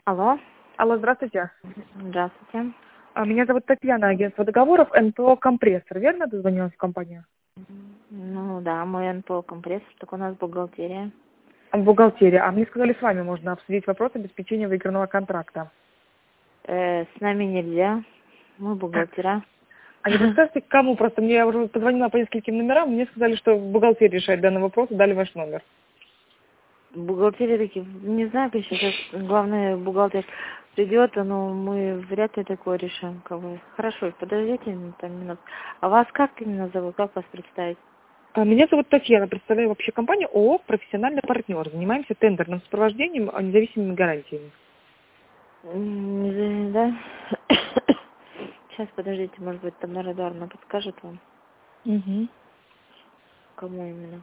Алло, Алло, здравствуйте. здравствуйте. Меня зовут Татьяна, агентство договоров НПО «Компрессор». Верно дозвонилась в компанию? Ну да, мой НПО компрессор, так у нас бухгалтерия. Бухгалтерия. А мне сказали, с вами можно обсудить вопрос обеспечения выигранного контракта. С нами нельзя, мы бухгалтера. А не подскажете, к кому? Просто мне я уже позвонила по нескольким номерам, мне сказали, что бухгалтерия решает данный вопрос, и дали ваш номер. Бухгалтерия такие, не знаю, конечно, сейчас главный бухгалтер придет, но мы вряд ли такое решим. Кого. Хорошо, подождите там минут. А вас как именно зовут, как вас представить? Меня зовут Татьяна, представляю вообще компанию ООО «Профессиональный партнер». Занимаемся тендерным сопровождением независимыми гарантиями. Да? Сейчас, подождите, может быть, там Эдуардовна подскажет вам, Угу. кому именно.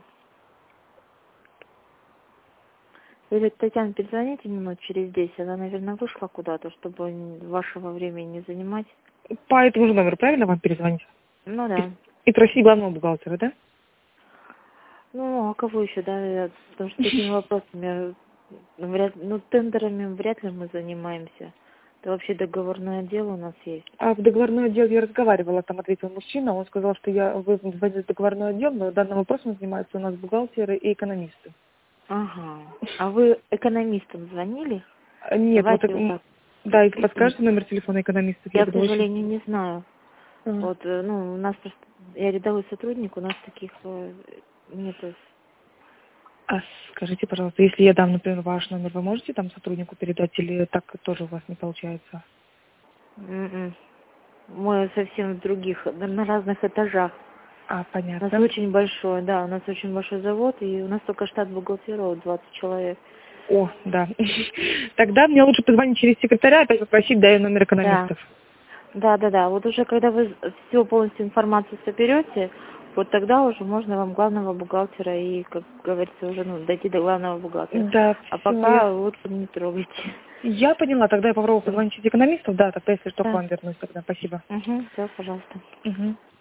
Или, Татьяна, перезвоните минут через 10. Она, наверное, вышла куда-то, чтобы вашего времени не занимать. По этому же номеру, правильно вам перезвонить? Ну да. И просить главного бухгалтера, да? Ну, а кого еще, да? Потому что такими вопросами, тендерами вряд ли мы занимаемся. Это вообще договорное дело у нас есть. А в договорной отдел я разговаривала, там ответил мужчина, он сказал, что вы звоните в договорной отдел, но данным вопросом занимаются у нас бухгалтеры и экономисты. Ага. А вы экономистам звонили? Нет, вот Давайте вот так. да, и подскажете номер телефона экономистов, я Я, к буду очень... сожалению, не знаю. Ага. Вот, у нас просто, я рядовой сотрудник, у нас таких нету. А скажите, пожалуйста, если я дам, например, ваш номер, вы можете там сотруднику передать или так тоже у вас не получается? М-м. Мы совсем в других, на разных этажах. У нас Понятно. очень большой, да, у нас очень большой завод, и у нас только штат бухгалтеров 20 человек. О, да. Тогда мне лучше позвонить через секретаря, опять попросить, дай номер Да, экономистов. да. Вот уже когда вы всю полностью информацию соберете, вот тогда уже можно вам главного бухгалтера и, как говорится, уже дойти до главного бухгалтера. Да, А все, я... пока лучше не трогайте. Я поняла, тогда я попробую Всё. позвонить через экономистов, да, тогда если что, к Да. вам вернусь тогда. Спасибо. Все, пожалуйста. Угу.